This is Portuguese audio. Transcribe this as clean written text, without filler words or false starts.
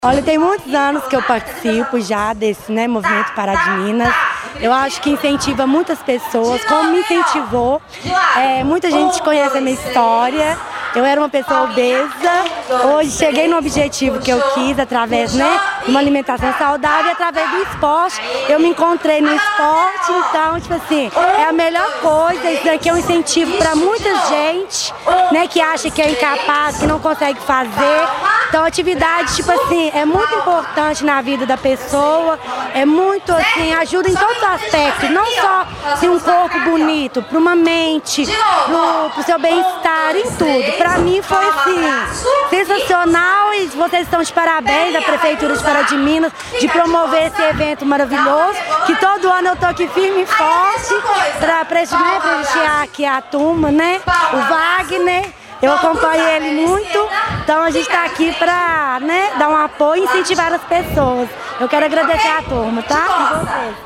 Olha, tem muitos anos que eu participo já desse movimento Pará de Minas. Eu acho que incentiva muitas pessoas, como me incentivou. Muita gente conhece a minha história. Eu era uma pessoa obesa, hoje cheguei no objetivo que eu quis através de uma alimentação saudável e através do esporte. Eu me encontrei no esporte, então, tipo assim, é a melhor coisa. Isso daqui é um incentivo para muita gente, que acha que é incapaz, que não consegue fazer. Então, a atividade, tipo assim, é muito importante na vida da pessoa, é muito, assim, ajuda em todos os aspectos, não só assim, um corpo bonito, para uma mente, para o seu bem-estar, em tudo. Para mim foi, assim, sensacional e vocês estão de parabéns, a Prefeitura de Pará de Minas, de promover esse evento maravilhoso, que todo ano eu tô aqui firme e forte para prestigiar aqui a turma, o Wagner. Eu acompanho ele muito, então a gente está aqui para dar um apoio e incentivar as pessoas. Eu quero agradecer a turma, tá? E vocês.